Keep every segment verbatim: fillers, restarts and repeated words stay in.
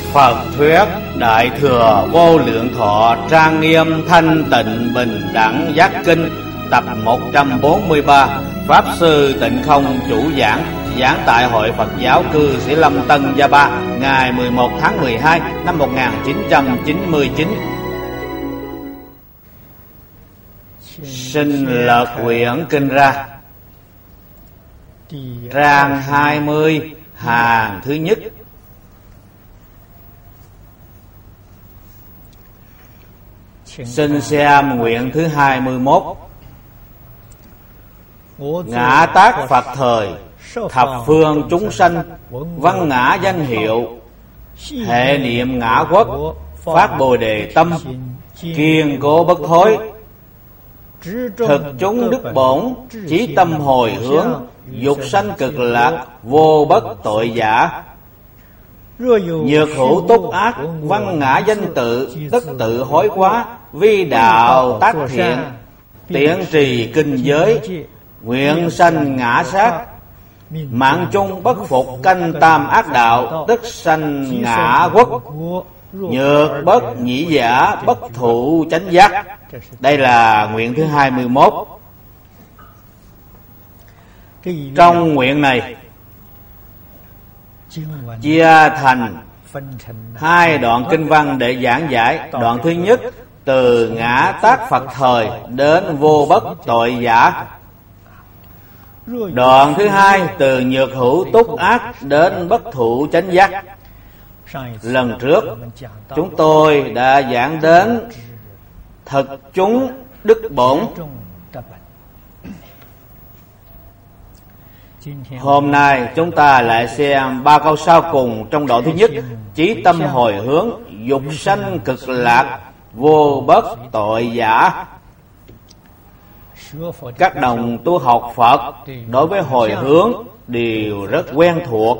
Phật thuyết Đại Thừa Vô Lượng Thọ Trang Nghiêm Thanh Tịnh Bình Đẳng Giác Kinh tập một trăm bốn mươi ba. Pháp Sư Tịnh Không chủ giảng, giảng tại Hội Phật giáo cư Sĩ Lâm Tân Gia Ba, ngày mười một tháng mười hai năm một nghìn chín trăm chín mươi chín. Xin lật quyển kinh ra. Trang hai mươi, hàng thứ nhất. Xin xem nguyện thứ hai mươi mốt. Ngã tác Phật thời, thập phương chúng sanh, văn ngã danh hiệu, hệ niệm ngã quốc, phát bồ đề tâm, kiên cố bất thối, thực chúng đức bổn, chí tâm hồi hướng, dục sanh cực lạc, vô bất tội giả. Nhược hữu túc ác, văn ngã danh tự, tất tự hối quá, vi đạo tác thiện, tiện trì kinh giới, nguyện sanh ngã sát, mạng chung bất phục canh tam ác đạo, tức sanh ngã quốc. Nhược bất nhĩ giả, bất thụ chánh giác. Đây là nguyện thứ hai mươi mốt. Trong nguyện này chia thành hai đoạn kinh văn để giảng giải. Đoạn thứ nhất từ ngã tác Phật thời đến vô bất tội giả. Đoạn thứ hai từ nhược hữu túc ác đến bất thụ chánh giác. Lần trước chúng tôi đã giảng đến thực chúng đức bổn. Hôm nay chúng ta lại xem ba câu sau cùng trong đoạn thứ nhất. Chí tâm hồi hướng, dục sanh cực lạc, vô bất tội giả. Các đồng tu học Phật đối với hồi hướng đều rất quen thuộc.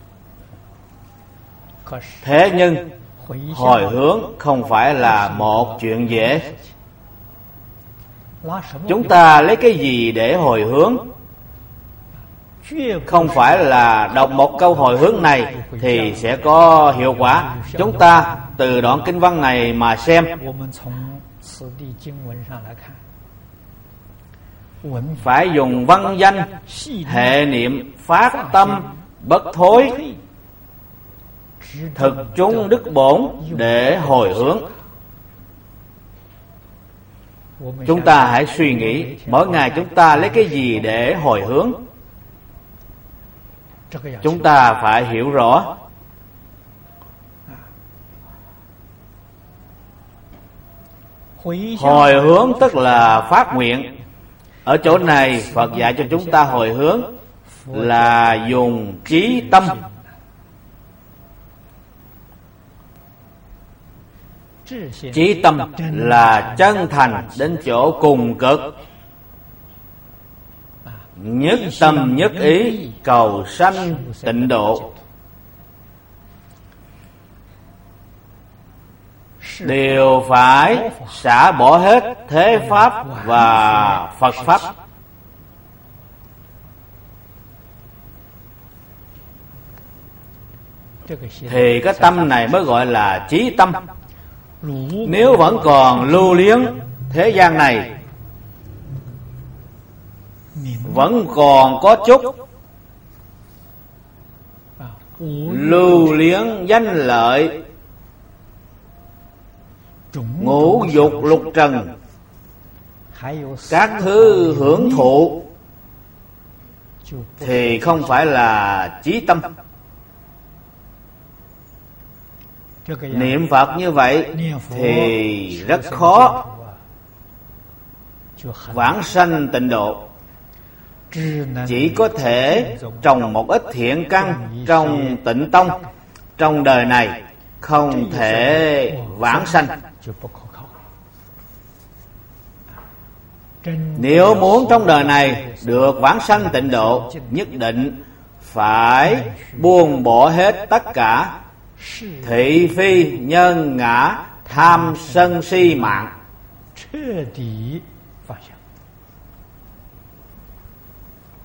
Thế nhưng hồi hướng không phải là một chuyện dễ. Chúng ta lấy cái gì để hồi hướng? Không phải là đọc một câu hồi hướng này thì sẽ có hiệu quả. Chúng ta từ đoạn kinh văn này mà xem. Phải dùng văn danh, hệ niệm, phát tâm, bất thối, thực chúng đức bổn để hồi hướng. Chúng ta hãy suy nghĩ, mỗi ngày chúng ta lấy cái gì để hồi hướng? Chúng ta phải hiểu rõ. Hồi hướng tức là phát nguyện. Ở chỗ này Phật dạy cho chúng ta hồi hướng là dùng chí tâm. Chí tâm là chân thành đến chỗ cùng cực, nhất tâm nhất ý cầu sanh tịnh độ. Đều phải xả bỏ hết thế pháp và Phật pháp. Thì cái tâm này mới gọi là chí tâm. Nếu vẫn còn lưu luyến thế gian này, vẫn còn có chút lưu luyến danh lợi, ngũ dục lục trần, các thứ hưởng thụ, thì không phải là chí tâm. Niệm Phật như vậy thì rất khó vãng sanh tịnh độ. Chỉ có thể trồng một ít thiện căn trong tịnh tông trong đời này, không thể vãng sanh. Nếu muốn trong đời này được vãng sanh tịnh độ, nhất định phải buông bỏ hết tất cả thị phi nhân ngã tham sân si mạng.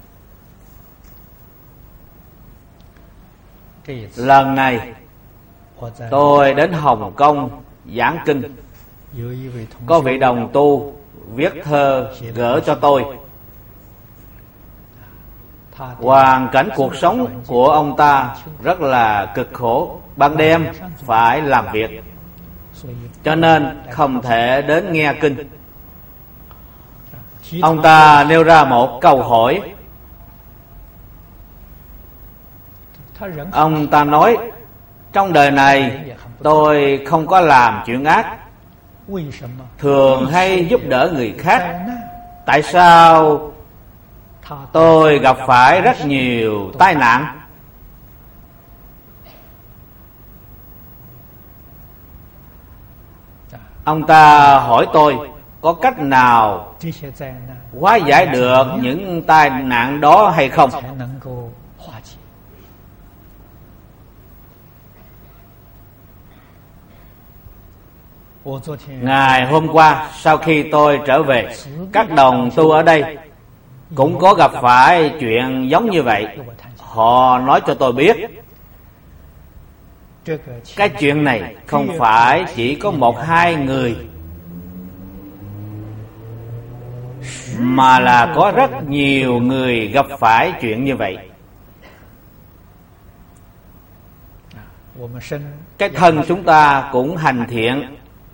Lần này tôi đến Hồng Kông giảng kinh. Có vị đồng tu viết thơ gửi cho tôi. Hoàn cảnh cuộc sống của ông ta rất là cực khổ, ban đêm phải làm việc, cho nên không thể đến nghe kinh. Ông ta nêu ra một câu hỏi. Ông ta nói, trong đời này tôi không có làm chuyện ác, thường hay giúp đỡ người khác. Tại sao tôi gặp phải rất nhiều tai nạn? Ông ta hỏi tôi có cách nào hóa giải được những tai nạn đó hay không? Ngày hôm qua, sau khi tôi trở về, các đồng tu ở đây cũng có gặp phải chuyện giống như vậy. Họ nói cho tôi biết, cái chuyện này không phải chỉ có một hai người, mà là có rất nhiều người gặp phải chuyện như vậy. Cái thân chúng ta cũng hành thiện,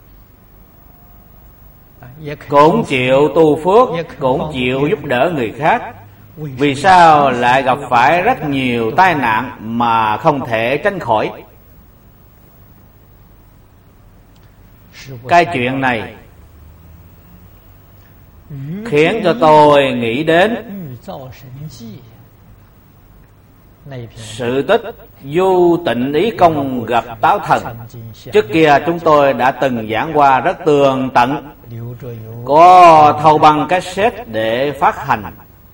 cũng chịu tu phước, cũng chịu giúp đỡ người khác. Vì sao lại gặp phải rất nhiều tai nạn mà không thể tránh khỏi? Cái chuyện này khiến cho tôi nghĩ đến sự tích Du Tịnh Ý Công gặp Táo Thần. Trước kia chúng tôi đã từng giảng qua rất tường tận, có thâu băng cassette để phát hành.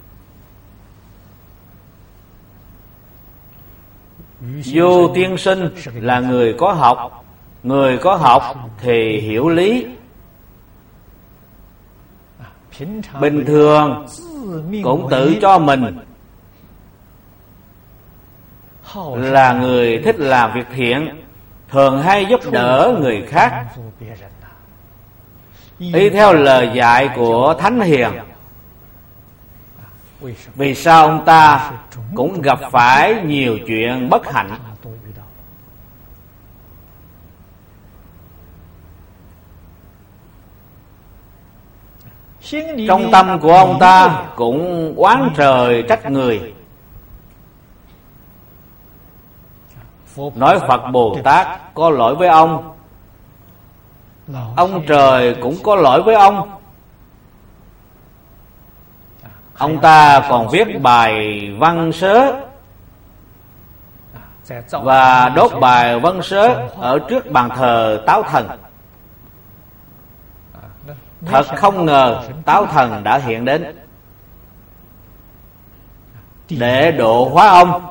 Du tiên sinh là người có học, người có học thì hiểu lý. Bình thường cũng tự cho mình là người thích làm việc thiện, thường hay giúp đỡ người khác. Y theo lời dạy của Thánh Hiền, vì sao ông ta cũng gặp phải nhiều chuyện bất hạnh? Trong tâm của ông ta cũng oán trời trách người. Nói Phật Bồ Tát có lỗi với ông, ông trời cũng có lỗi với ông. Ông ta còn viết bài văn sớ và đốt bài văn sớ ở trước bàn thờ Táo Thần. Thật không ngờ Táo Thần đã hiện đến để độ hóa ông.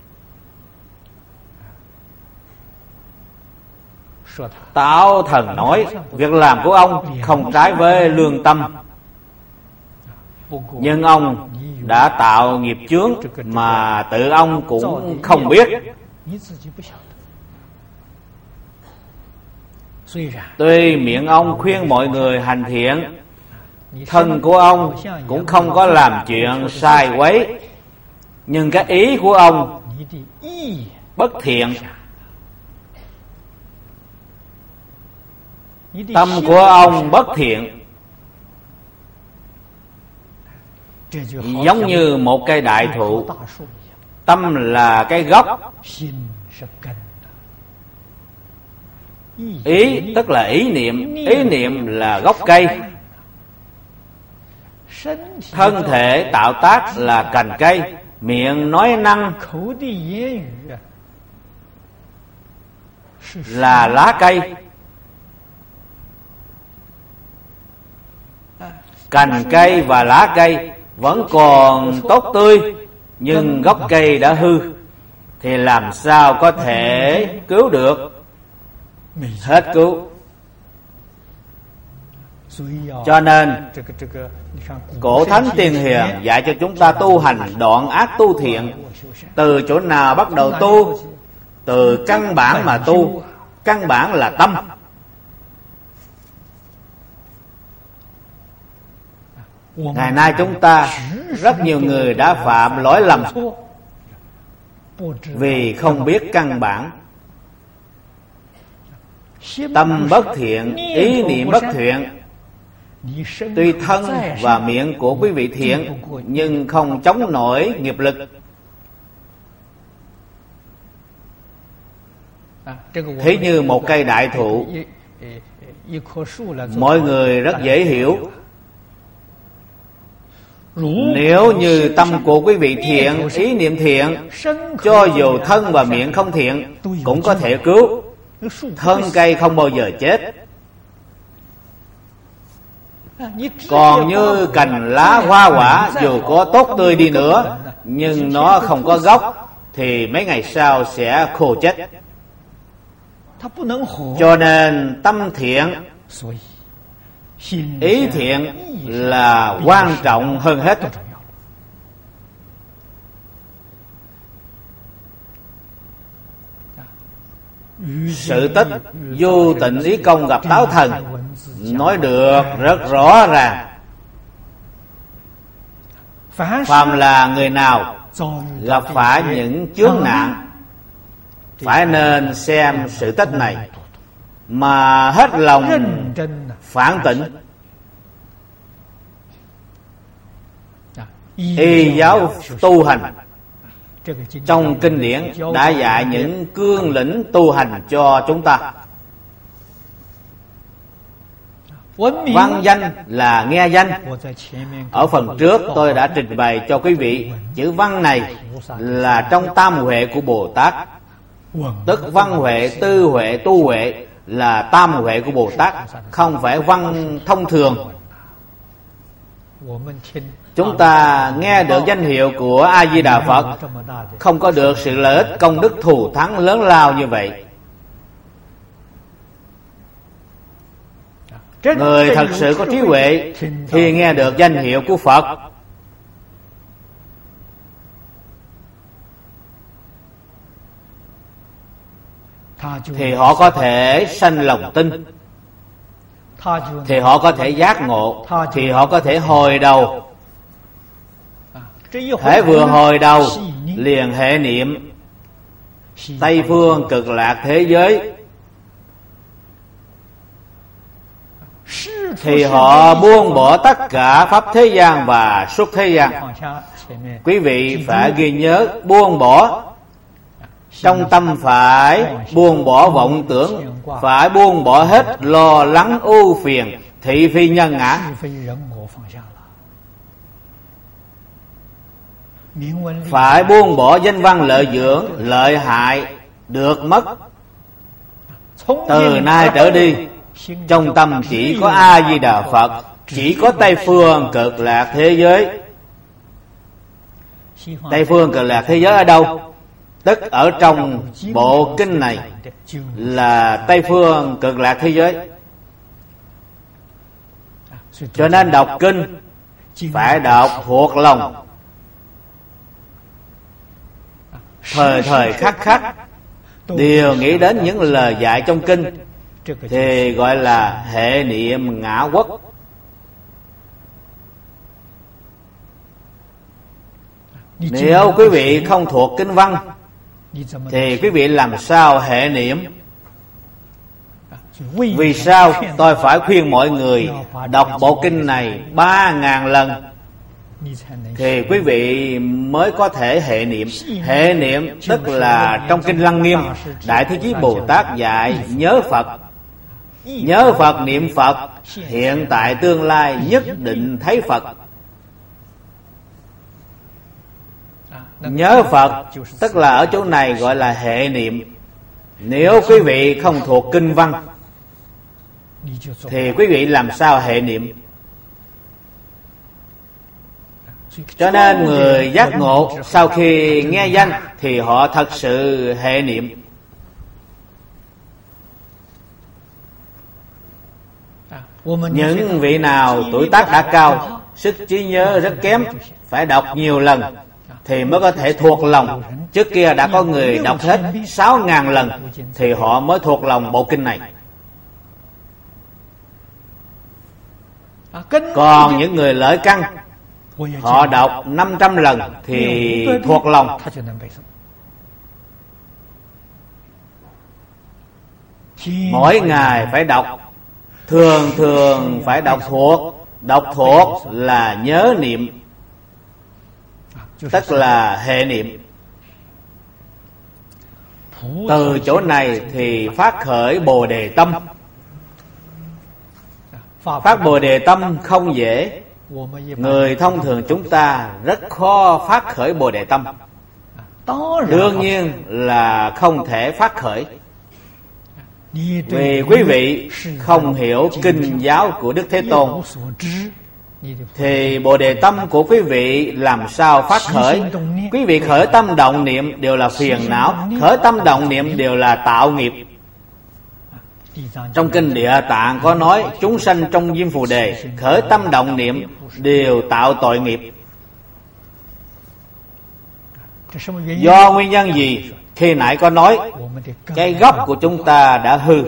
Táo Thần nói việc làm của ông không trái với lương tâm, nhưng ông đã tạo nghiệp chướng mà tự ông cũng không biết. Tuy miệng ông khuyên mọi người hành thiện, thân của ông cũng không có làm chuyện sai quấy, nhưng cái ý của ông bất thiện. Tâm của ông bất thiện, giống như một cây đại thụ. Tâm là cái gốc, ý tức là ý niệm, ý niệm là gốc cây. Thân thể tạo tác là cành cây, miệng nói năng là lá cây. Cành cây và lá cây vẫn còn tốt tươi, nhưng gốc cây đã hư, thì làm sao có thể cứu được? Hết cứu. Cho nên Cổ Thánh Tiên Hiền dạy cho chúng ta tu hành đoạn ác tu thiện. Từ chỗ nào bắt đầu tu? Từ căn bản mà tu. căn bản là tâm. Ngày nay chúng ta rất nhiều người đã phạm lỗi lầm vì không biết căn bản. Tâm bất thiện, ý niệm bất thiện. Tuy thân và miệng của quý vị thiện, nhưng không chống nổi nghiệp lực. Thế như một cây đại thụ, mọi người rất dễ hiểu. Nếu như tâm của quý vị thiện, ý niệm thiện, cho dù thân và miệng không thiện cũng có thể cứu. Thân cây không bao giờ chết. Còn như cành lá hoa quả, dù có tốt tươi đi nữa, nhưng nó không có gốc thì mấy ngày sau sẽ khô chết. Cho nên tâm thiện, ý thiện là quan trọng hơn hết. Sự tích vô tịnh ý công gặp táo thần nói được rất rõ ràng. Phàm là người nào gặp phải những chướng nạn, phải nên xem sự tích này mà hết lòng phản tỉnh. Y giáo tu hành, trong kinh điển đã dạy những cương lĩnh tu hành cho chúng ta. Văn danh là nghe danh. Ở phần trước tôi đã trình bày cho quý vị, chữ văn này là trong tam huệ của Bồ Tát. Tức văn huệ, tư huệ, tu huệ là tam huệ của Bồ Tát, không phải văn thông thường. Chúng ta nghe được danh hiệu của A-di-đà Phật, không có được sự lợi ích công đức thù thắng lớn lao như vậy. Người thật sự có trí huệ khi nghe được danh hiệu của Phật, thì họ có thể sanh lòng tin, thì họ có thể giác ngộ, thì họ có thể hồi đầu. Hễ vừa hồi đầu liền hệ niệm Tây phương cực lạc thế giới, thì họ buông bỏ tất cả pháp thế gian và xuất thế gian. Quý vị phải ghi nhớ, buông bỏ trong tâm, phải buông bỏ vọng tưởng, phải buông bỏ hết lo lắng ưu phiền, thị phi nhân ngã. Phải buông bỏ danh văn lợi dưỡng, lợi hại được mất. Từ nay trở đi, trong tâm chỉ có A-di-đà Phật, chỉ có Tây phương cực lạc thế giới. Tây phương cực lạc thế giới ở đâu? Tức ở trong bộ kinh này là Tây phương cực lạc thế giới. Cho nên đọc kinh phải đọc thuộc lòng, thời thời khắc khắc đều nghĩ đến những lời dạy trong kinh, thì gọi là hệ niệm ngã quốc. Nếu quý vị không thuộc kinh văn thì quý vị làm sao hệ niệm? Vì sao tôi phải khuyên mọi người đọc bộ kinh này ba ngàn lần thì quý vị mới có thể hệ niệm? Hệ niệm tức là trong kinh Lăng Nghiêm, Đại Thế Chí Bồ Tát dạy nhớ Phật. Nhớ Phật, niệm Phật, hiện tại tương lai nhất định thấy Phật. Nhớ Phật tức là ở chỗ này gọi là hệ niệm. Nếu quý vị không thuộc kinh văn thì quý vị làm sao hệ niệm? Cho nên người giác ngộ sau khi nghe danh thì họ thật sự hệ niệm. Những vị nào tuổi tác đã cao, sức trí nhớ rất kém, phải đọc nhiều lần thì mới có thể thuộc lòng. Trước kia đã có người đọc hết sáu ngàn lần thì họ mới thuộc lòng bộ kinh này. Còn những người lợi căn, họ đọc năm trăm lần thì thuộc lòng. Mỗi ngày phải đọc, thường thường phải đọc thuộc. Đọc thuộc là nhớ niệm, tức là hệ niệm. Từ chỗ này thì phát khởi Bồ Đề tâm. Phát Bồ Đề tâm không dễ. Người thông thường chúng ta rất khó phát khởi Bồ Đề tâm. Đương nhiên là không thể phát khởi, vì quý vị không hiểu kinh giáo của Đức Thế Tôn, thì Bồ Đề tâm của quý vị làm sao phát khởi? Quý vị khởi tâm động niệm đều là phiền não, khởi tâm động niệm đều là tạo nghiệp. Trong kinh Địa Tạng có nói chúng sanh trong Diêm Phù Đề khởi tâm động niệm đều tạo tội nghiệp. Do nguyên nhân gì? Khi nãy có nói cái gốc của chúng ta đã hư.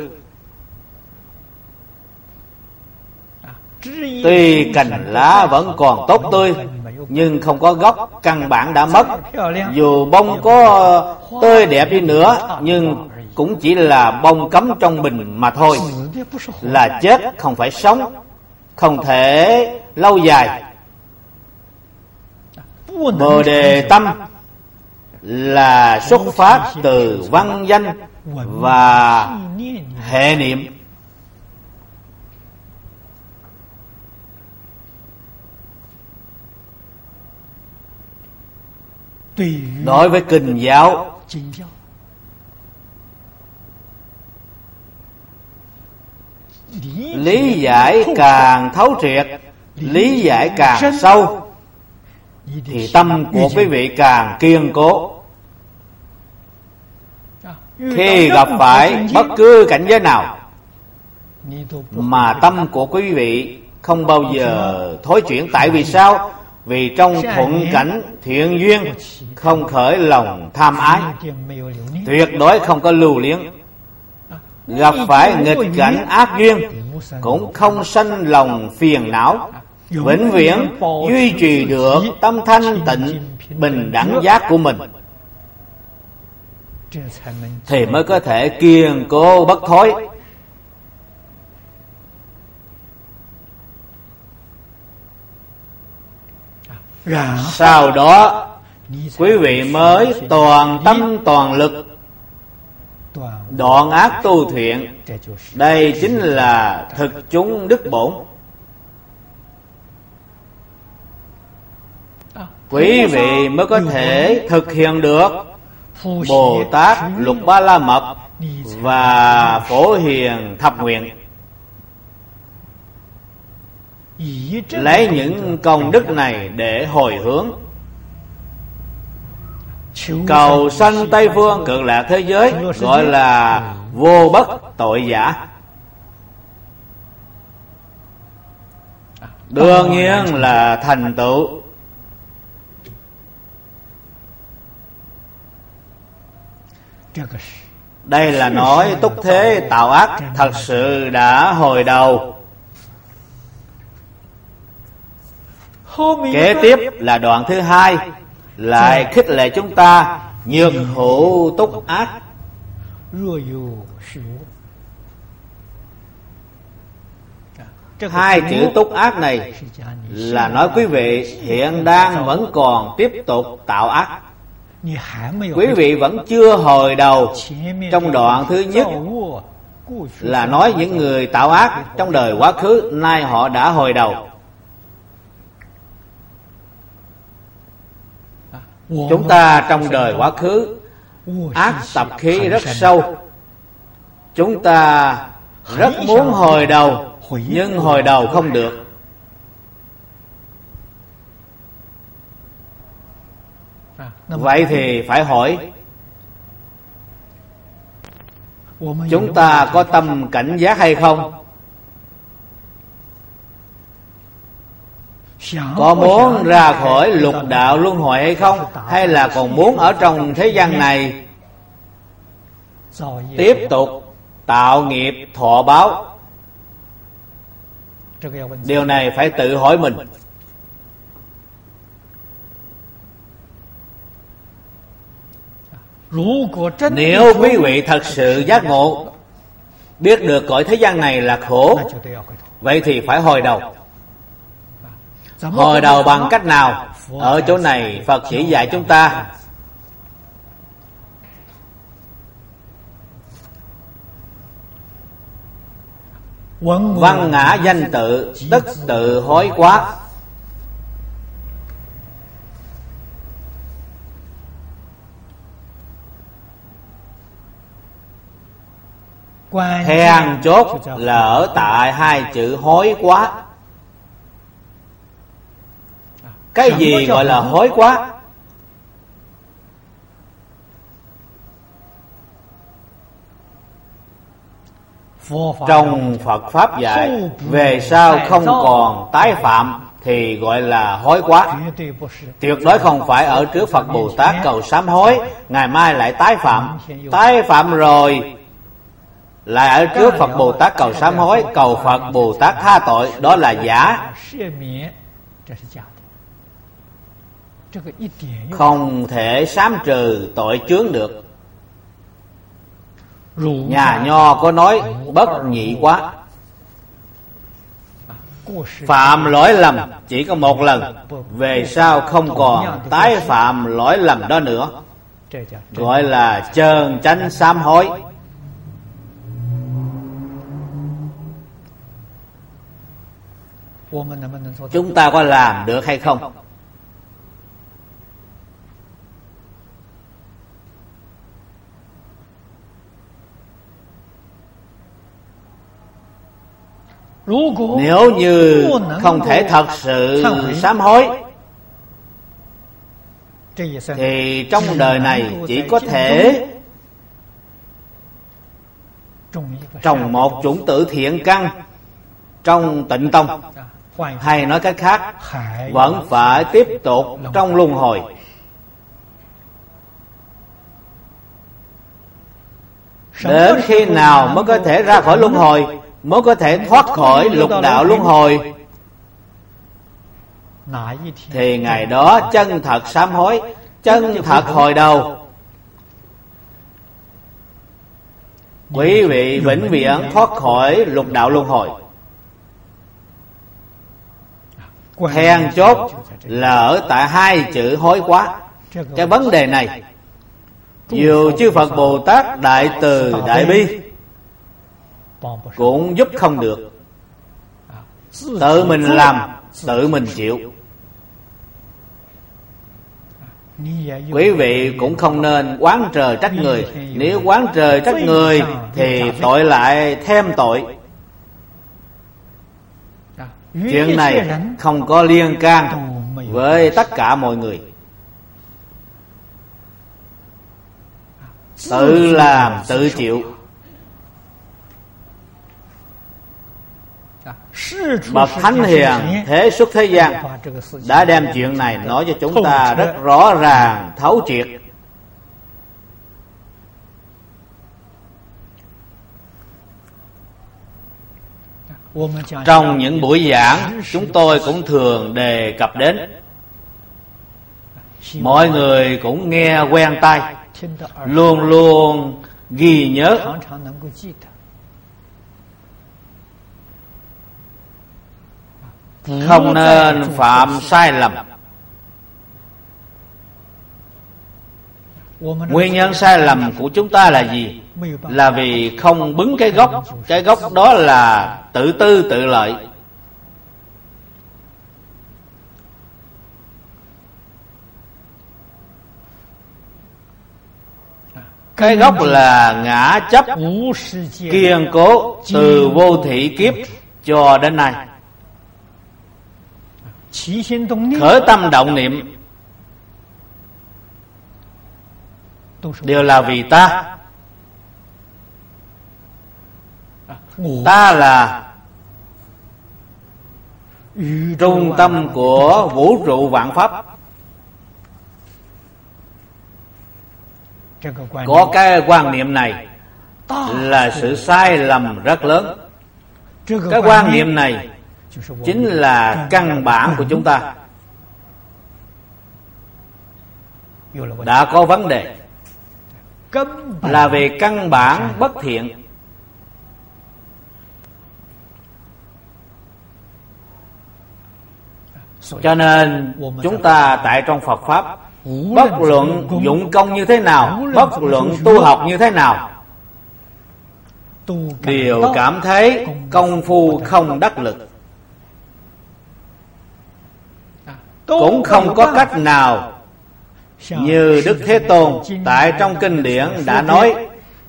Tuy cành lá vẫn còn tốt tươi, nhưng không có gốc, căn bản đã mất. Dù bông có tươi đẹp đi nữa, nhưng cũng chỉ là bông cắm trong bình mà thôi, là chết, không phải sống, không thể lâu dài. Bồ Đề tâm là xuất phát từ văn danh và hệ niệm. Đối với kinh giáo, lý giải càng thấu triệt, lý giải càng sâu, thì tâm của quý vị càng kiên cố. Khi gặp phải bất cứ cảnh giới nào mà tâm của quý vị không bao giờ thối chuyển. Tại vì sao? Vì trong thuận cảnh thiện duyên không khởi lòng tham ái, tuyệt đối không có lưu luyến. Gặp phải nghịch cảnh ác duyên cũng không sanh lòng phiền não, vĩnh viễn duy trì được tâm thanh tịnh bình đẳng giác của mình, thì mới có thể kiên cố bất thối. Sau đó quý vị mới toàn tâm toàn lực đoạn ác tu thiện. Đây chính là thực chúng đức bổn. Quý vị mới có thể thực hiện được Bồ Tát Lục Ba La Mật và Phổ Hiền Thập Nguyện. Lấy những công đức này để hồi hướng, cầu sanh Tây Phương Cực Lạc thế giới, gọi là vô bất tội giả. Đương nhiên là thành tựu. Đây là nói túc thế tạo ác thật sự đã hồi đầu. Kế tiếp là đoạn thứ hai, lại khích lệ chúng ta nhược hữu túc ác. Hai chữ túc ác này là nói quý vị hiện đang vẫn còn tiếp tục tạo ác. Quý vị vẫn chưa hồi đầu. Trong đoạn thứ nhất là nói những người tạo ác trong đời quá khứ, nay họ đã hồi đầu. Chúng ta trong đời quá khứ ác tập khí rất sâu. Chúng ta rất muốn hồi đầu, nhưng hồi đầu không được. Vậy thì phải hỏi, chúng ta có tâm cảnh giác hay không? có muốn ra khỏi lục đạo luân hồi hay không? Hay là còn muốn ở trong thế gian này tiếp tục tạo nghiệp thọ báo? Điều này phải tự hỏi mình. Nếu quý vị thật sự giác ngộ, biết được cõi thế gian này là khổ, vậy thì phải hồi đầu. Hồi đầu bằng cách nào? Ở chỗ này Phật chỉ dạy chúng ta văn ngã danh tự, tức tự hối quá. Then chốt là ở tại hai chữ hối quá. Cái gì gọi là hối quá? Trong Phật Pháp dạy, về sau không còn tái phạm thì gọi là hối quá. Tuyệt đối không phải ở trước Phật Bồ Tát cầu sám hối, ngày mai lại tái phạm. Tái phạm rồi lại ở trước Phật Bồ Tát cầu sám hối, cầu Phật Bồ Tát tha tội, đó là giả. Không thể sám trừ tội chướng được. Nhà Nho có nói bất nhị quá. Phạm lỗi lầm chỉ có một lần, về sau không còn tái phạm lỗi lầm đó nữa, gọi là chân chánh sám hối. Chúng ta có làm được hay không? Nếu như không thể thật sự sám hối thì trong đời này chỉ có thể trồng một chủng tử thiện căn trong Tịnh Tông, hay nói cách khác, vẫn phải tiếp tục trong luân hồi. Đến khi nào mới có thể ra khỏi luân hồi, mới có thể thoát khỏi lục đạo luân hồi, thì ngày đó chân thật sám hối, chân thật hồi đầu, quý vị vĩnh viễn thoát khỏi lục đạo luân hồi. Then chốt là ở tại hai chữ hối quá. Cái vấn đề này dù chư Phật Bồ Tát đại từ đại bi cũng giúp không được. Tự mình làm, tự mình chịu. Quý vị cũng không nên oán trời trách người. Nếu oán trời trách người thì tội lại thêm tội. Chuyện này không có liên can với tất cả mọi người. Tự làm tự chịu. Bậc Thánh Hiền thế xuất thế gian đã đem chuyện này nói cho chúng ta rất rõ ràng thấu triệt. Trong những buổi giảng, chúng tôi cũng thường đề cập đến. Mọi người cũng nghe quen tai, luôn luôn ghi nhớ. Không nên phạm sai lầm. Nguyên nhân sai lầm của chúng ta là gì? Là vì không bứng cái gốc. Cái gốc đó là tự tư tự lợi. Cái gốc là ngã chấp kiên cố từ vô thị kiếp cho đến nay. Khởi tâm động niệm đều là vì ta. Ta là trung tâm của vũ trụ vạn pháp. Có cái quan niệm này là sự sai lầm rất lớn. Cái quan niệm này chính là căn bản của chúng ta đã có vấn đề, là về căn bản bất thiện. Cho nên chúng ta tại trong Phật Pháp, bất luận dụng công như thế nào, bất luận tu học như thế nào, đều cảm thấy công phu không đắc lực, cũng không có cách nào như Đức Thế Tôn tại trong kinh điển đã nói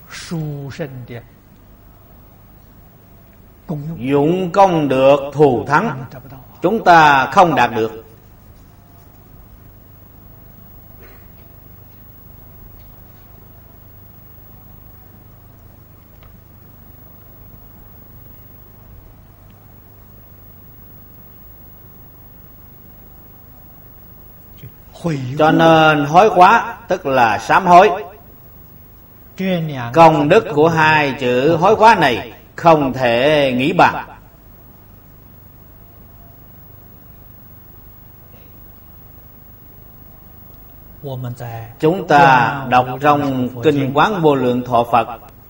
dụng công được thù thắng, chúng ta không đạt được. Cho nên hối quá tức là sám hối. Công đức của hai chữ hối quá này không thể nghĩ bằng. Chúng ta đọc trong Kinh Quán Vô Lượng Thọ Phật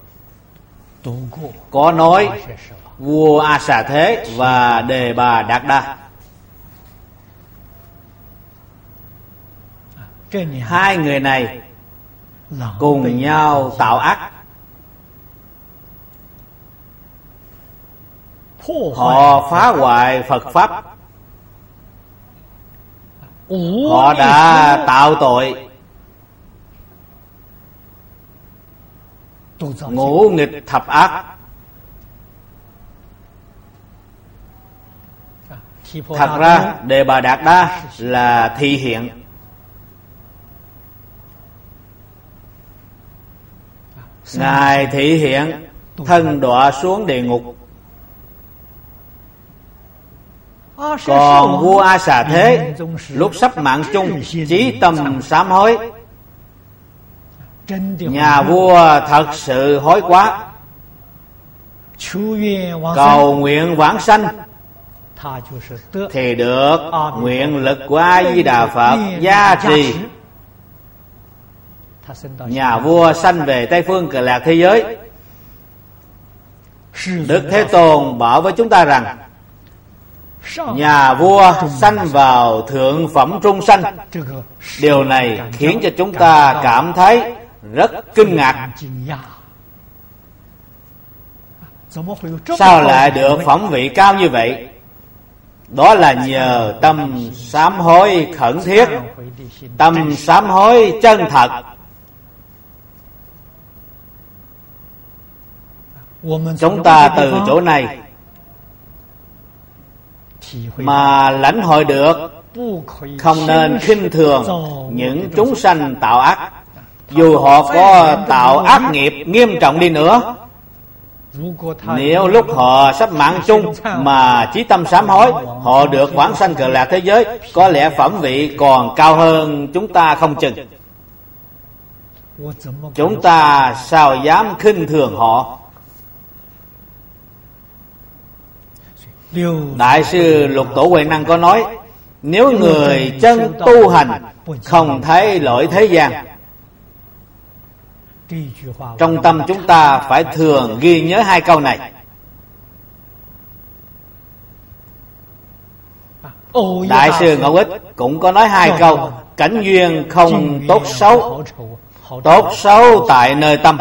có nói vua A Xà Thế và Đề Bà Đạt Đa, hai người này cùng nhau tạo ác. Họ phá hoại Phật Pháp, họ đã tạo tội ngũ nghịch thập ác. Thật ra Đề Bà Đạt Đa là thị hiện, Ngài thị hiện thân đọa xuống địa ngục. Còn vua A Xà Thế lúc sắp mạng chung chí tâm sám hối. Nhà vua thật sự hối quá, cầu nguyện vãng sanh, thì được nguyện lực của A Di Đà Phật gia trì. Nhà vua sanh về Tây Phương Cực Lạc thế giới. Đức Thế Tôn bảo với chúng ta rằng nhà vua sanh vào thượng phẩm trung sanh. Điều này khiến cho chúng ta cảm thấy rất kinh ngạc. Sao lại được phẩm vị cao như vậy? Đó là nhờ tâm sám hối khẩn thiết, tâm sám hối chân thật. Chúng ta từ chỗ này mà lãnh hội được không nên khinh thường những chúng sanh tạo ác. Dù họ có tạo ác nghiệp nghiêm trọng đi nữa, nếu lúc họ sắp mạng chung mà chí tâm sám hối, họ được vãng sanh Cực Lạc thế giới, có lẽ phẩm vị còn cao hơn chúng ta không chừng. Chúng ta sao dám khinh thường họ? Đại sư Lục Tổ Huệ Năng có nói, nếu người chân tu hành không thấy lỗi thế gian. Trong tâm chúng ta phải thường ghi nhớ hai câu này. Đại sư Ngẫu Ích cũng có nói hai câu: cảnh duyên không tốt xấu, tốt xấu tại nơi tâm.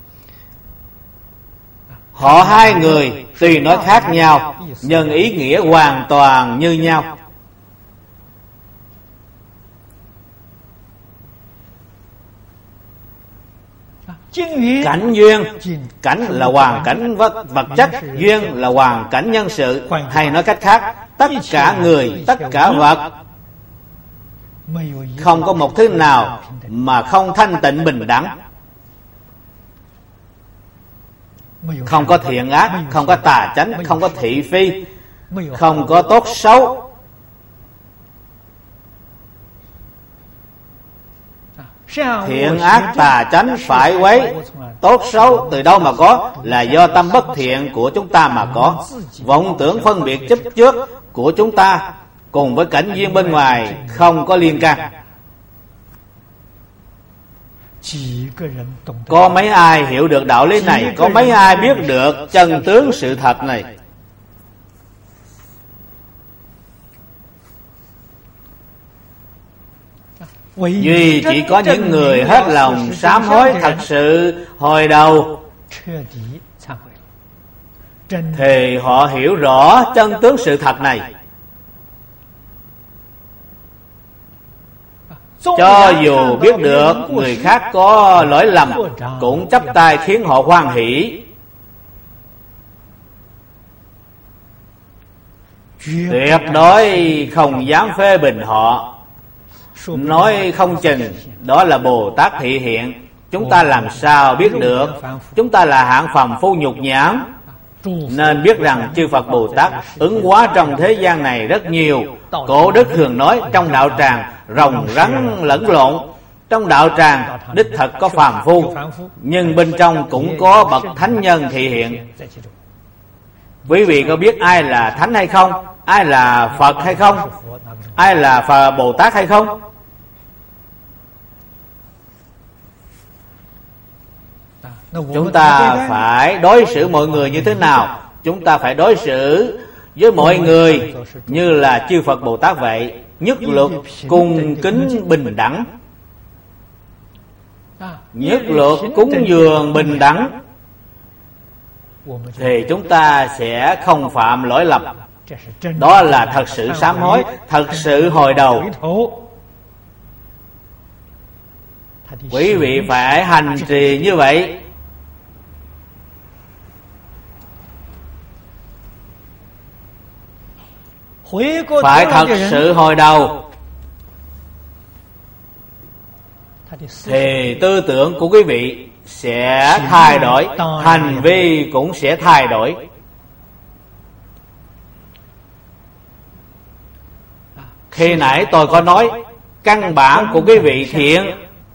Họ hai người tuy nói khác nhau, nhưng ý nghĩa hoàn toàn như nhau. Cảnh duyên, cảnh là hoàn cảnh vật, vật chất, duyên là hoàn cảnh nhân sự. Hay nói cách khác, tất cả người, tất cả vật, không có một thứ nào mà không thanh tịnh bình đẳng. Không có thiện ác, không có tà chánh, không có thị phi, không có tốt xấu. Thiện ác tà chánh phải quấy, tốt xấu từ đâu mà có? Là do tâm bất thiện của chúng ta mà có. Vọng tưởng phân biệt chấp trước của chúng ta cùng với cảnh duyên bên ngoài không có liên can. Có mấy ai hiểu được đạo lý này? Có mấy ai biết được chân tướng sự thật này? Duy chỉ có những người hết lòng sám hối thật sự hồi đầu thì họ hiểu rõ chân tướng sự thật này. Cho dù biết được người khác có lỗi lầm cũng chắp tay khiến họ hoan hỷ, tuyệt đối không dám phê bình họ. Nói không chừng đó là Bồ Tát thị hiện. Chúng ta làm sao biết được? Chúng ta là hạng phàm phu nhục nhãn, nên biết rằng chư Phật Bồ Tát ứng hóa trong thế gian này rất nhiều. Cổ đức thường nói trong đạo tràng rồng rắn lẫn lộn. Trong đạo tràng đích thật có phàm phu, nhưng bên trong cũng có bậc thánh nhân thị hiện. Quý vị có biết ai là thánh hay không? Ai là Phật hay không? Ai là Phật Bồ Tát hay không? Chúng ta phải đối xử mọi người như thế nào? Chúng ta phải đối xử với mọi người như là chư Phật Bồ Tát vậy. Nhất luật cung kính bình đẳng, nhất luật cúng dường bình đẳng, thì chúng ta sẽ không phạm lỗi lầm. Đó là thật sự sám hối, thật sự hồi đầu. Quý vị phải hành trì như vậy. Phải thật sự hồi đầu, thì tư tưởng của quý vị sẽ thay đổi, hành vi cũng sẽ thay đổi. Khi nãy tôi có nói căn bản của quý vị thiện,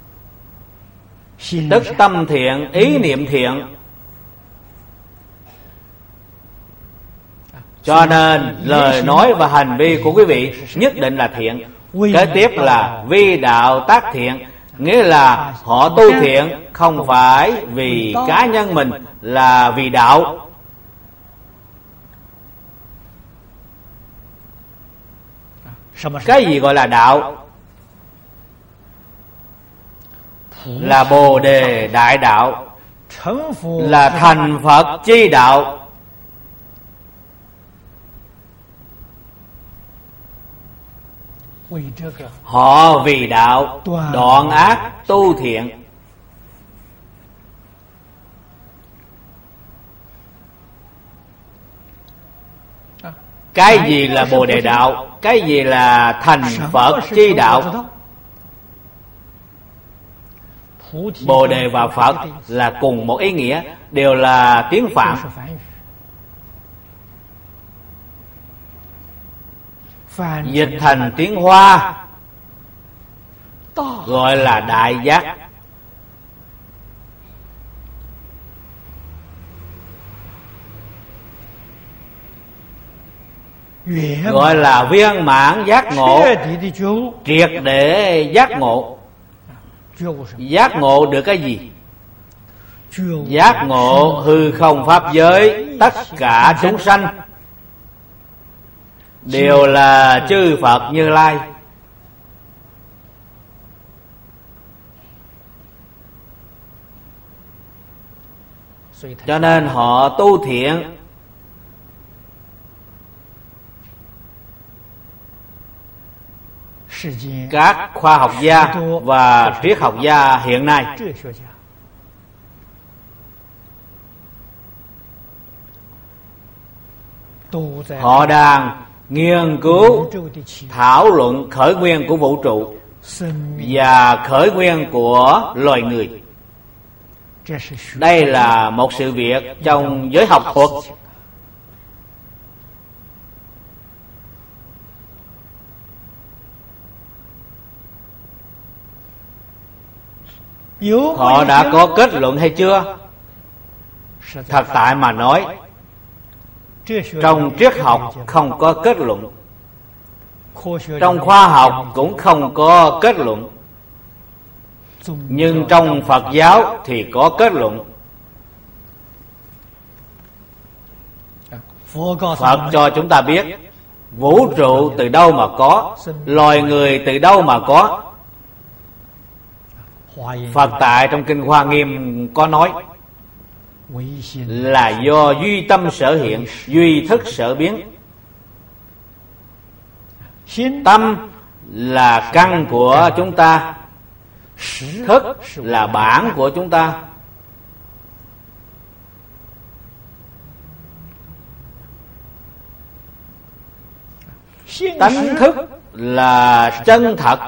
tức tâm thiện, ý niệm thiện. Cho nên lời nói và hành vi của quý vị nhất định là thiện. Kế tiếp là vi đạo tác thiện, nghĩa là họ tu thiện không phải vì cá nhân mình, là vì đạo. Cái gì gọi là đạo? Là Bồ Đề đại đạo, là thành Phật chi đạo. Họ vì đạo đoạn ác tu thiện. Cái gì là Bồ Đề đạo? Cái gì là thành Phật chi đạo? Bồ Đề và Phật là cùng một ý nghĩa, đều là tiếng Phạn. Dịch thành tiếng Hoa gọi là đại giác. Gọi là viên mãn giác ngộ, triệt để giác ngộ. Giác ngộ được cái gì? Giác ngộ hư không pháp giới, tất cả chúng sanh đều là chư Phật Như Lai. Cho nên họ tu thiện. Các khoa học gia và triết học gia hiện nay họ đang nghiên cứu thảo luận khởi nguyên của vũ trụ và khởi nguyên của loài người. Đây là một sự việc trong giới học thuật. Họ đã có kết luận hay chưa? Thật tại mà nói, trong triết học không có kết luận, trong khoa học cũng không có kết luận, nhưng trong Phật giáo thì có kết luận. Phật cho chúng ta biết vũ trụ từ đâu mà có, loài người từ đâu mà có. Phật tại trong Kinh Hoa Nghiêm có nói là do duy tâm sở hiện, duy thức sở biến. Tâm là căn của chúng ta, thức là bản của chúng ta. Tánh thức là chân thật,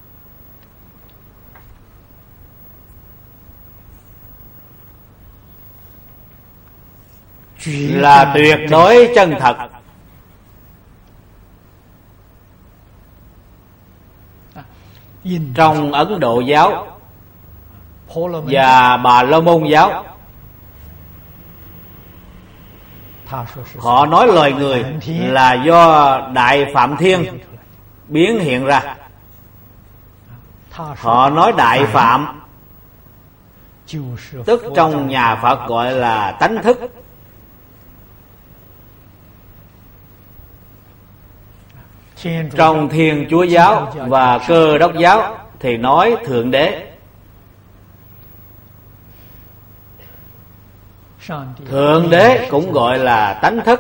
là tuyệt đối chân thật. Trong Ấn Độ giáo và Bà La Môn giáo, họ nói loài người là do Đại Phạm Thiên biến hiện ra. Họ nói Đại Phạm tức trong nhà Phật gọi là tánh thức. Trong Thiên Chúa giáo và Cơ Đốc giáo thì nói Thượng Đế. Thượng Đế cũng gọi là tánh thức.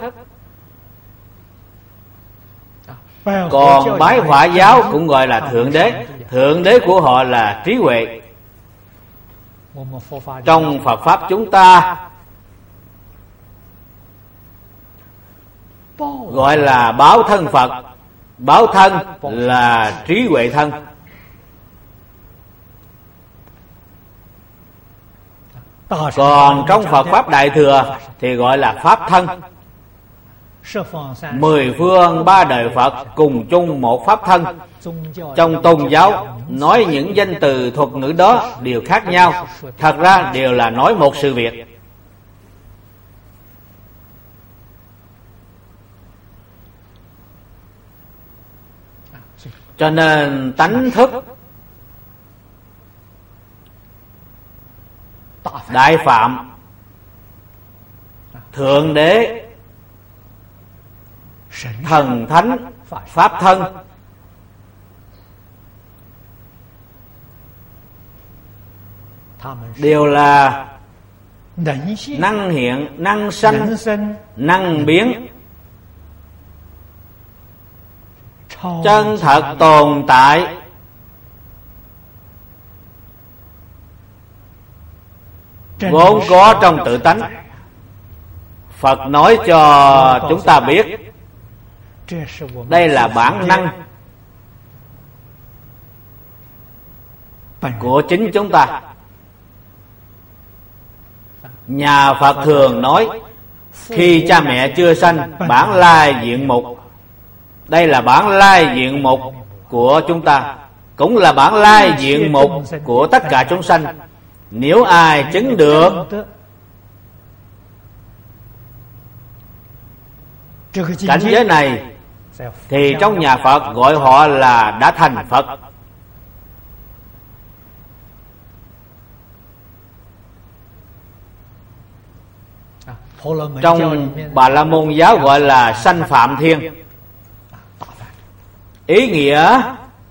Còn Bái Hỏa giáo cũng gọi là Thượng Đế. Thượng Đế của họ là trí huệ. Trong Phật Pháp chúng ta gọi là báo thân Phật. Báo thân là trí huệ thân. Còn trong Phật Pháp Đại Thừa thì gọi là Pháp thân. Mười phương ba đời Phật cùng chung một Pháp thân. Trong tôn giáo nói những danh từ thuật ngữ đó đều khác nhau, thật ra đều là nói một sự việc. Cho nên tánh thức, Đại Phạm, Thượng Đế, Thần Thánh, Pháp thân đều là năng hiện, năng sanh, năng biến, chân thật tồn tại. Vốn có trong tự tánh. Phật nói cho chúng ta biết đây là bản năng của chính chúng ta. Nhà Phật thường nói khi cha mẹ chưa sanh, bản lai diện mục. Đây là bản lai diện mục của chúng ta, cũng là bản lai diện mục của tất cả chúng sanh. Nếu ai chứng được cảnh giới này thì trong nhà Phật gọi họ là đã thành Phật. Trong Bà La Môn giáo gọi là sanh Phạm Thiên. Ý nghĩa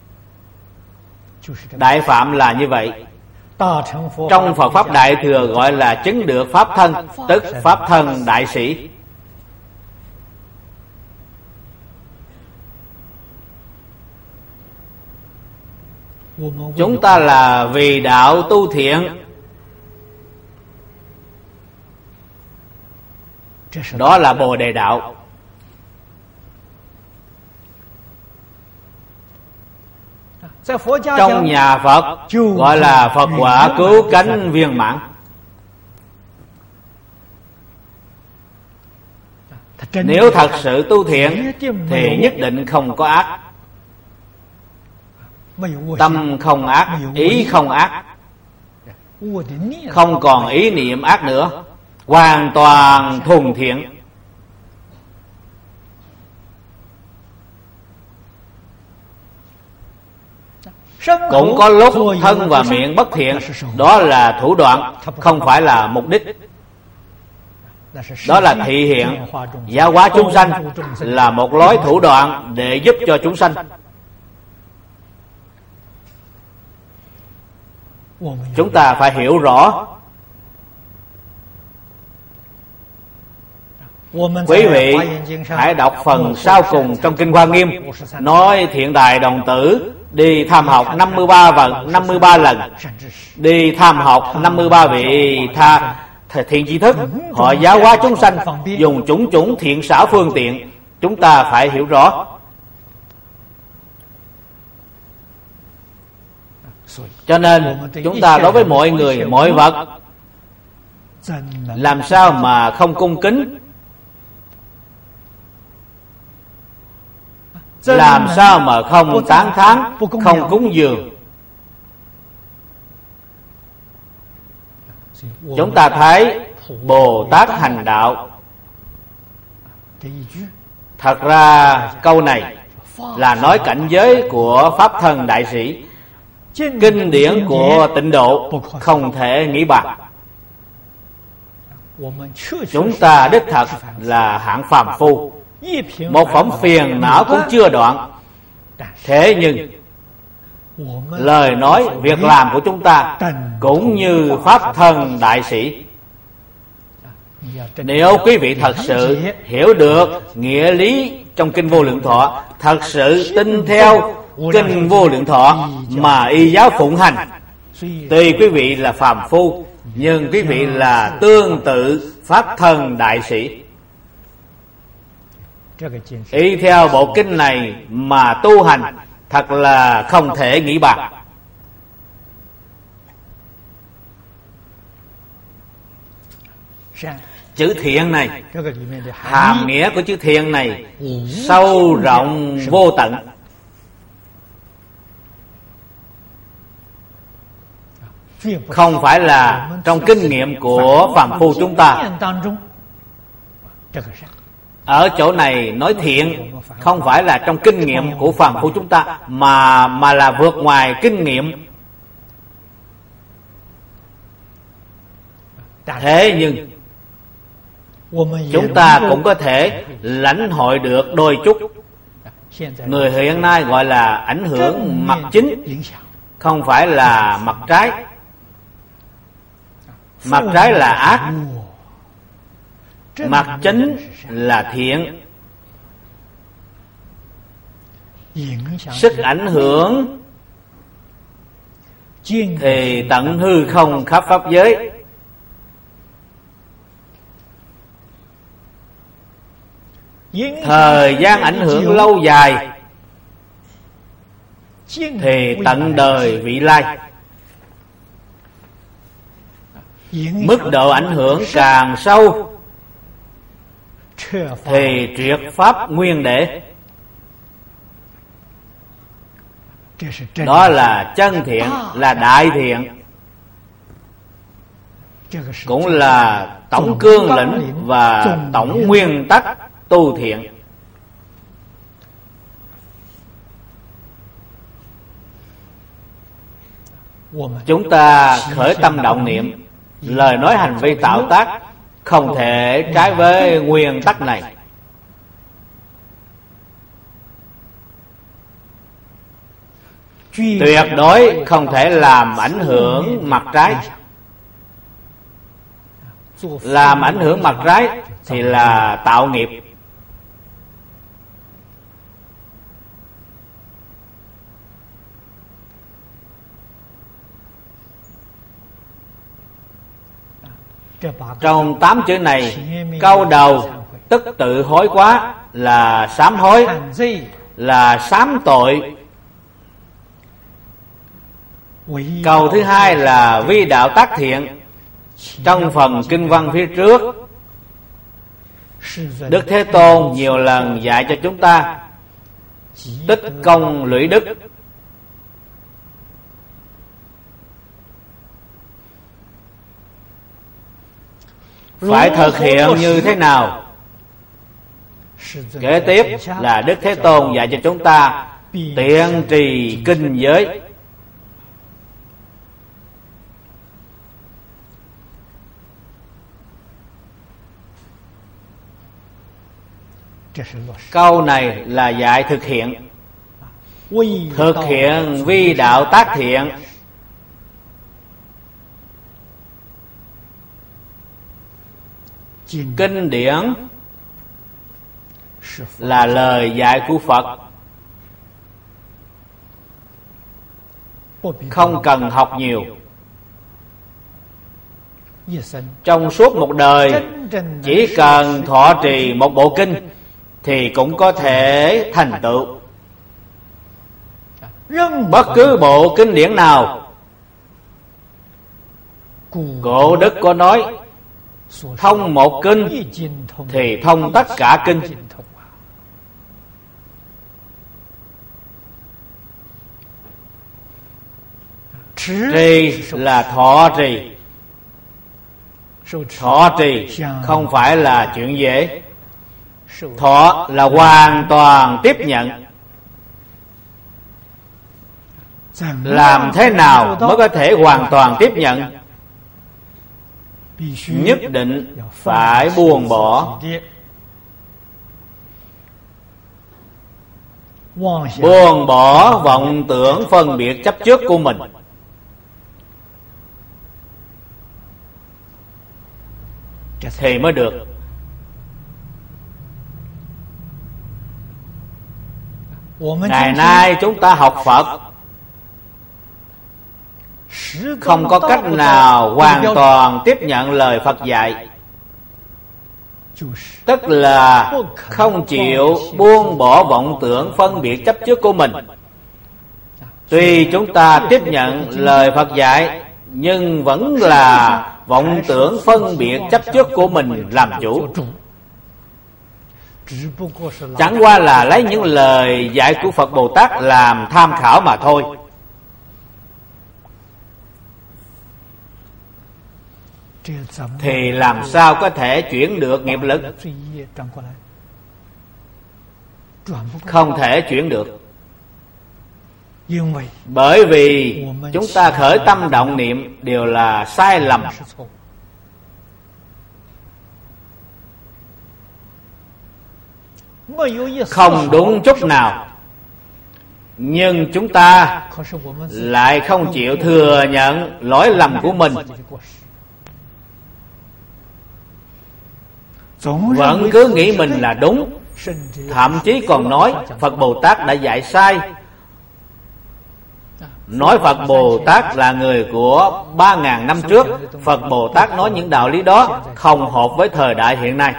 Đại Phạm là như vậy. Trong Phật Pháp Đại Thừa gọi là chứng được Pháp thân, tức Pháp thân đại sĩ. Chúng ta là vì đạo tu thiện, đó là Bồ Đề đạo. Trong nhà Phật gọi là Phật quả cứu cánh viên mãn. Nếu thật sự tu thiện thì nhất định không có ác. Tâm không ác, ý không ác, không còn ý niệm ác nữa, hoàn toàn thuần thiện. Cũng có lúc thân và miệng bất thiện, đó là thủ đoạn, không phải là mục đích. Đó là thị hiện. Giáo hóa chúng sanh là một lối thủ đoạn để giúp cho chúng sanh. Chúng ta phải hiểu rõ. Quý vị hãy đọc phần sau cùng trong Kinh Hoa Nghiêm, nói thiện đài đồng tử đi tham học năm mươi ba vận năm mươi ba lần, đi tham học năm mươi ba vị tha thiện tri thức, họ giáo hóa chúng sanh dùng chủng chủng thiện xảo phương tiện. Chúng ta phải hiểu rõ. Cho nên chúng ta đối với mọi người, mọi vật, làm sao mà không cung kính, làm sao mà không tán thán, không cúng dường. Chúng ta thấy Bồ Tát hành đạo, thật ra câu này là nói cảnh giới của Pháp Thân Đại Sĩ, kinh điển của tịnh độ, không thể nghĩ bàn. Chúng ta đích thật là hạng phàm phu, một phẩm phiền não cũng chưa đoạn. Thế nhưng lời nói, việc làm của chúng ta cũng như Pháp Thân Đại Sĩ. Nếu quý vị thật sự hiểu được nghĩa lý trong Kinh Vô Lượng Thọ, thật sự tin theo Kinh Vô Lượng Thọ mà y giáo phụng hành, tuy quý vị là phàm phu, nhưng quý vị là tương tự Pháp Thân Đại Sĩ. Y theo bộ kinh này mà tu hành, thật là không thể nghĩ bàn. Chữ thiện này, hàm nghĩa của chữ thiện này sâu rộng vô tận. Không phải là trong kinh nghiệm của phàm phu chúng ta. Ở chỗ này nói thiện không phải là trong kinh nghiệm của phàm phu chúng ta, mà mà là vượt ngoài kinh nghiệm. Thế nhưng chúng ta cũng có thể lãnh hội được đôi chút. Người hiện nay gọi là ảnh hưởng mặt chính, không phải là mặt trái. Mặt trái là ác, mặt chính là thiện. Sức ảnh hưởng thì tận hư không khắp pháp giới. Thời gian ảnh hưởng lâu dài thì tận đời vị lai. Mức độ ảnh hưởng càng sâu thì triệt pháp nguyên để. Đó là chân thiện, là đại thiện, cũng là tổng cương lĩnh và tổng nguyên tắc tu thiện. Chúng ta khởi tâm động niệm, lời nói hành vi tạo tác không thể trái với nguyên tắc này. Tuyệt đối không thể làm ảnh hưởng mặt trái. Làm ảnh hưởng mặt trái thì là tạo nghiệp. Trong tám chữ này, câu đầu tức tự hối quá là sám hối, là sám tội. Câu thứ hai là vi đạo tác thiện. Trong phần kinh văn phía trước, Đức Thế Tôn nhiều lần dạy cho chúng ta tích công lũy đức. phải thực hiện như thế nào? Kế tiếp là Đức Thế Tôn dạy cho chúng ta tiện trì kinh giới. Câu này là dạy thực hiện. Thực hiện vi đạo tác thiện. Kinh điển là lời dạy của Phật, không cần học nhiều. Trong suốt một đời, chỉ cần thọ trì một bộ kinh thì cũng có thể thành tựu. Bất cứ bộ kinh điển nào, Cổ Đức có nói thông một kinh thì thông tất cả kinh. Trì là thọ trì. Thọ trì không phải là chuyện dễ. Thọ là hoàn toàn tiếp nhận. Làm thế nào mới có thể hoàn toàn tiếp nhận? Nhất định phải buông bỏ. Buông bỏ vọng tưởng phân biệt chấp trước của mình. Thì mới được. Ngày nay chúng ta học Phật không có cách nào hoàn toàn tiếp nhận lời Phật dạy, tức là không chịu buông bỏ vọng tưởng phân biệt chấp trước của mình. Tuy chúng ta tiếp nhận lời Phật dạy, nhưng vẫn là vọng tưởng phân biệt chấp trước của mình làm chủ. Chẳng qua là lấy những lời dạy của Phật Bồ Tát làm tham khảo mà thôi. Thì làm sao có thể chuyển được nghiệp lực? Không thể chuyển được. Bởi vì chúng ta khởi tâm động niệm đều là sai lầm. Không đúng chút nào. Nhưng chúng ta lại không chịu thừa nhận lỗi lầm của mình, vẫn cứ nghĩ mình là đúng. Thậm chí còn nói Phật Bồ Tát đã dạy sai, nói Phật Bồ Tát là người của ba ngàn năm trước. Phật Bồ Tát nói những đạo lý đó không hợp với thời đại hiện nay.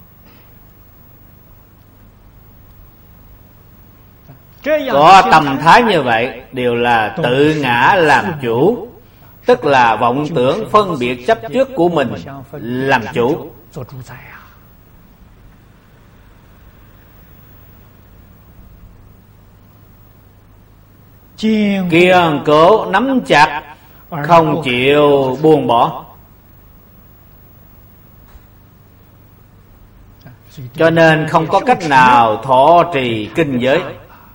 Có tâm thái như vậy đều là tự ngã làm chủ, tức là vọng tưởng phân biệt chấp trước của mình làm chủ. Kiên cố nắm chặt, không chịu buông bỏ. Cho nên không có cách nào thọ trì kinh giới.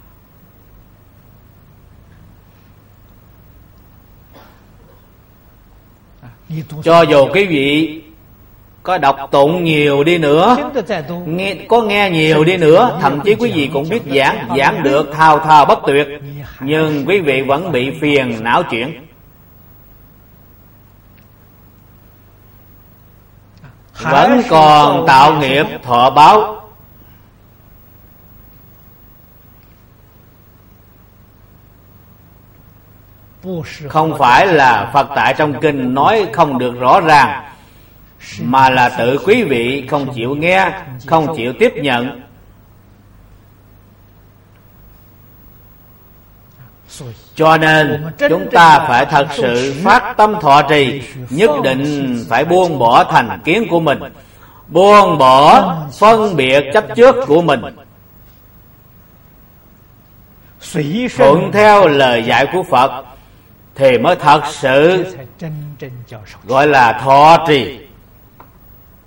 Cho dù quý vị có đọc tụng nhiều đi nữa, nghe, có nghe nhiều đi nữa, thậm chí quý vị cũng biết giảng, giảng được thao thao bất tuyệt, nhưng quý vị vẫn bị phiền não chuyển. Vẫn còn tạo nghiệp thọ báo. Không phải là Phật tại trong kinh nói không được rõ ràng, mà là tự quý vị không chịu nghe, không chịu tiếp nhận. Cho nên chúng ta phải thật sự phát tâm thọ trì, nhất định phải buông bỏ thành kiến của mình, buông bỏ phân biệt chấp trước của mình, thuận theo lời dạy của Phật, thì mới thật sự gọi là thọ trì.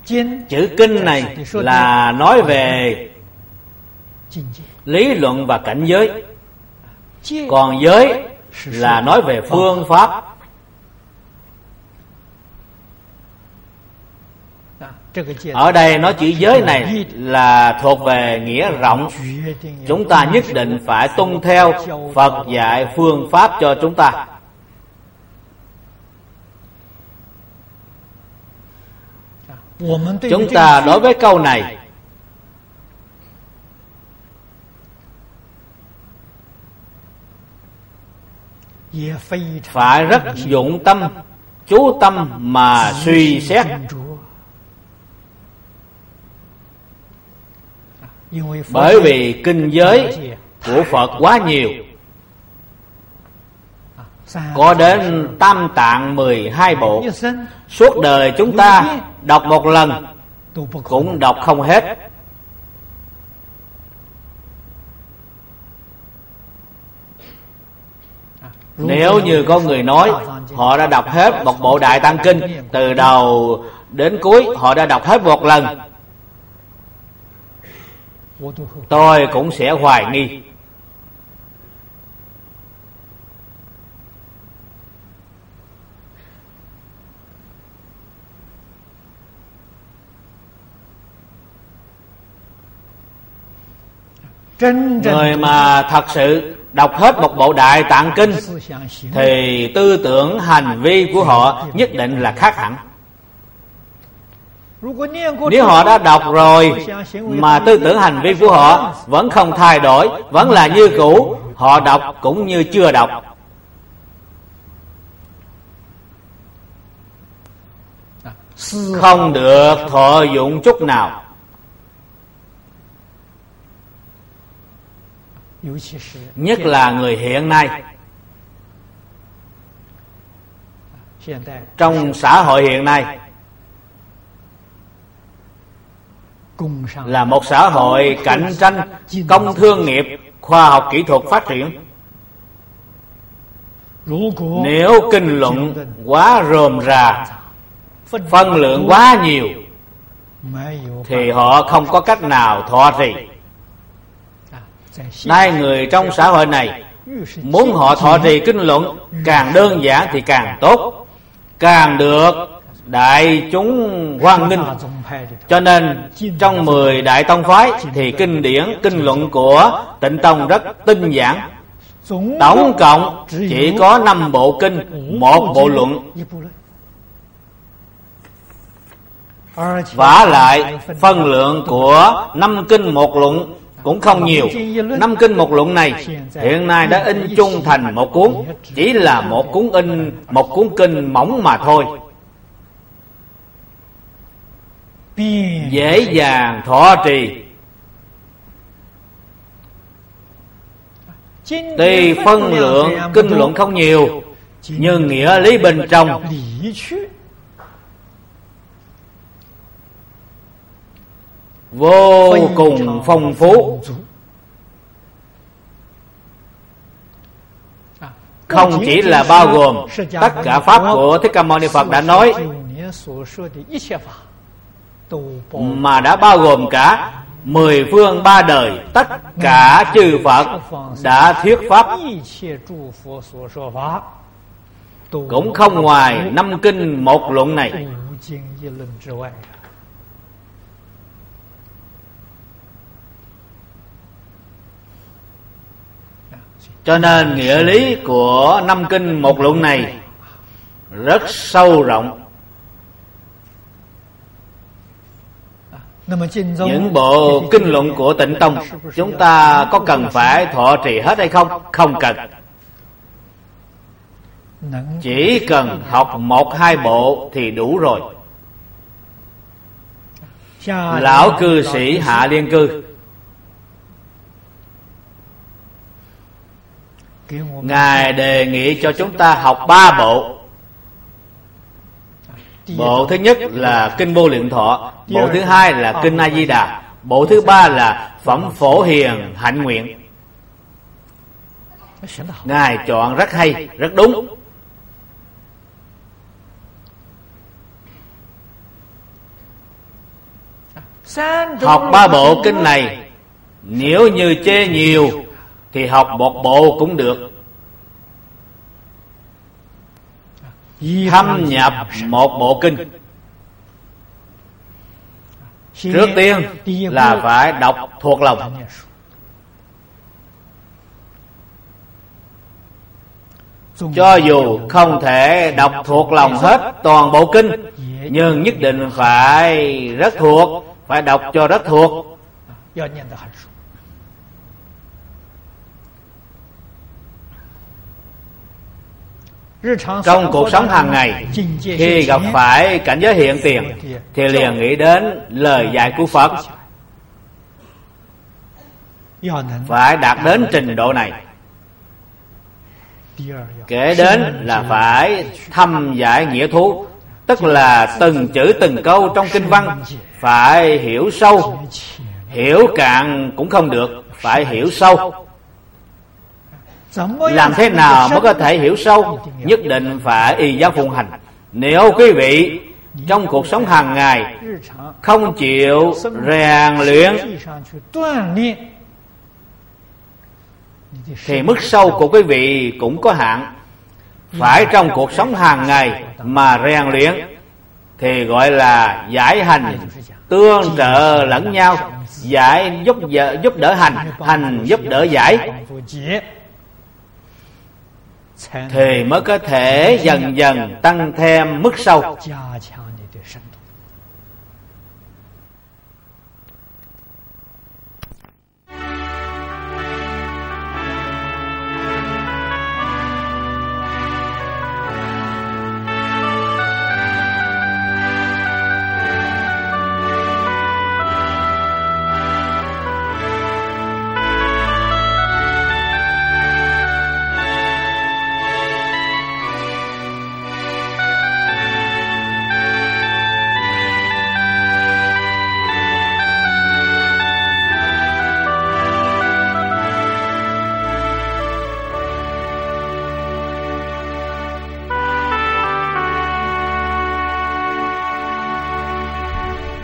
Chữ kinh này là nói về lý luận và cảnh giới, còn giới là nói về phương pháp. Ở đây nói chữ giới này là thuộc về nghĩa rộng. Chúng ta nhất định phải tuân theo Phật dạy phương pháp cho chúng ta. Chúng ta đối với câu này phải rất dụng tâm, chú tâm mà suy xét. Bởi vì kinh giới của Phật quá nhiều, có đến tam tạng mười hai bộ. Suốt đời chúng ta đọc một lần cũng đọc không hết. Nếu như có người nói họ đã đọc hết một bộ Đại Tạng Kinh, từ đầu đến cuối họ đã đọc hết một lần, tôi cũng sẽ hoài nghi. Người mà thật sự đọc hết một bộ Đại Tạng Kinh thì tư tưởng hành vi của họ nhất định là khác hẳn. Nếu họ đã đọc rồi mà tư tưởng hành vi của họ vẫn không thay đổi, vẫn là như cũ, họ đọc cũng như chưa đọc. Không được thọ dụng chút nào. Nhất là người hiện nay. Trong xã hội hiện nay là một xã hội cạnh tranh, công thương nghiệp, khoa học kỹ thuật phát triển. Nếu kinh luận quá rườm rà, phân lượng quá nhiều, thì họ không có cách nào thọ trì. Nay người trong xã hội này muốn họ thọ trì kinh luận càng đơn giản thì càng tốt, càng được đại chúng hoan nghênh. Cho nên trong mười đại tông phái thì kinh điển kinh luận của Tịnh Tông rất tinh giản. Tổng cộng chỉ có năm bộ kinh, một bộ luận. Vả lại phân lượng của năm kinh một luận cũng không nhiều. Năm kinh một luận này hiện nay đã in chung thành một cuốn, chỉ là một cuốn in một cuốn kinh mỏng mà thôi, dễ dàng thọ trì. Tuy phân lượng kinh luận không nhiều, nhưng nghĩa lý bên trong vô cùng phong phú. Không chỉ là bao gồm tất cả pháp của Thích Ca Mâu Ni Phật đã nói, mà đã bao gồm cả mười phương ba đời tất cả chư Phật đã thuyết pháp, cũng không ngoài năm kinh một luận này. Cho nên nghĩa lý của năm kinh một luận này rất sâu rộng. Những bộ kinh luận của Tịnh Tông chúng ta có cần phải thọ trì hết hay không? Không cần. Chỉ cần học một hai bộ thì đủ rồi. Lão cư sĩ Hạ Liên Cư Ngài đề nghị cho chúng ta học ba bộ. Bộ thứ nhất là Kinh Vô Lượng Thọ, bộ thứ hai là Kinh A Di Đà, bộ thứ ba là Phẩm Phổ Hiền Hạnh Nguyện. Ngài chọn rất hay, rất đúng. Học ba bộ kinh này, nếu như chê nhiều thì học một bộ cũng được. Thâm nhập một bộ kinh, trước tiên là phải đọc thuộc lòng. Cho dù không thể đọc thuộc lòng hết toàn bộ kinh, nhưng nhất định phải rất thuộc, phải đọc cho rất thuộc. Trong cuộc sống hàng ngày, khi gặp phải cảnh giới hiện tiền thì liền nghĩ đến lời dạy của Phật. Phải đạt đến trình độ này. Kể đến là phải thâm giải nghĩa thú, tức là từng chữ từng câu trong kinh văn phải hiểu sâu. Hiểu cạn cũng không được, phải hiểu sâu. Làm thế nào mới có thể hiểu sâu? Nhất định phải y giáo phụng hành. Nếu quý vị trong cuộc sống hàng ngày không chịu rèn luyện thì mức sâu của quý vị cũng có hạn. Phải trong cuộc sống hàng ngày mà rèn luyện thì gọi là giải hành tương trợ lẫn nhau, giải giúp đỡ, giúp đỡ hành, hành giúp đỡ giải, thì mới có thể dần dần tăng thêm mức sâu.